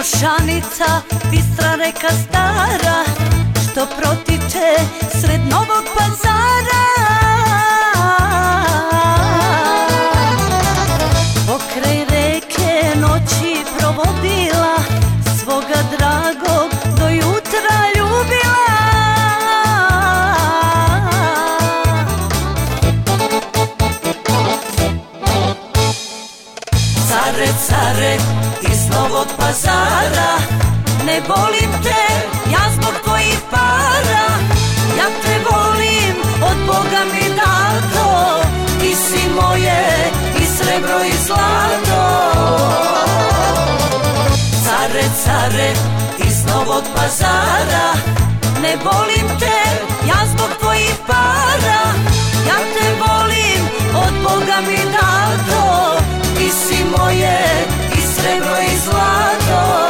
Košanica, bistra reka stara, što protiče sred Novog Pazara. Pokraj reke noći provodila, svoga dragog do jutra ljubila. Care, care, iz Novog Pazara, ne volim te, ja zbog tvojih para. Ja te volim, od Boga mi dato, ti si moje i srebro i zlato. Care, care, iz Novog Pazara, ne volim te, ja zbog tvojih para. Ja te volim, od Boga mi dato, ti si moje i srebro i zlato.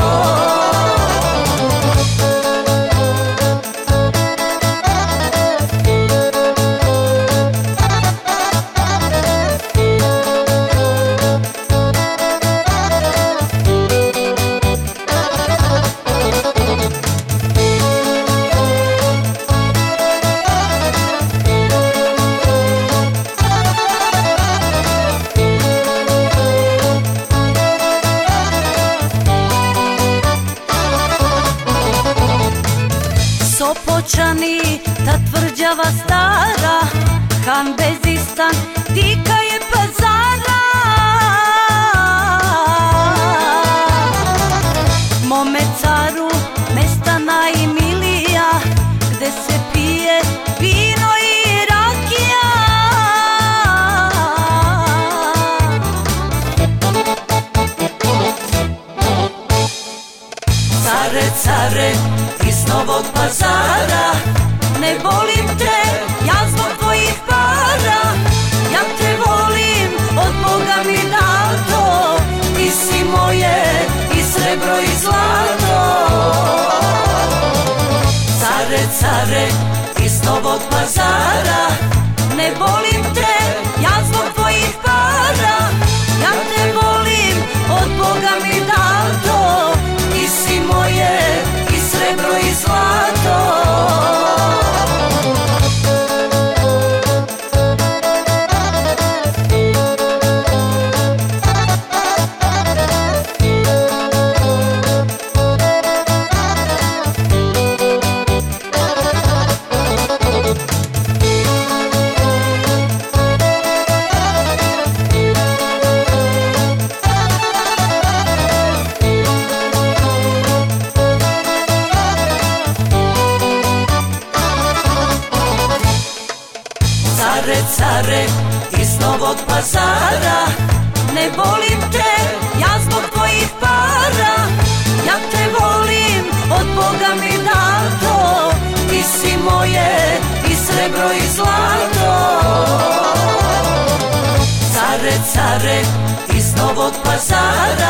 Sopočani, ta tvrđava stara, Han Bezistan, dika je Pazara. Mome caru, mesta najmilija, gde se pije vino i rakija. Care, care, iz Novog Pazara, ne volim te, ja zbog tvojih para. Ja te volim, od Boga mi dato, ti si moje i srebro i zlato. Care, care, iz Novog Pazara, ne volim te, ja zbog tvojih para. Ja te volim, od Boga mi dato, ti si moje i srebro i zlato. Care, care, iz Novog Pazara, ne volim te, ja zbog tvojih para. Ja te volim, od Boga mi dato, ti si moje i srebro i zlato. Care, care, iz Novog Pazara,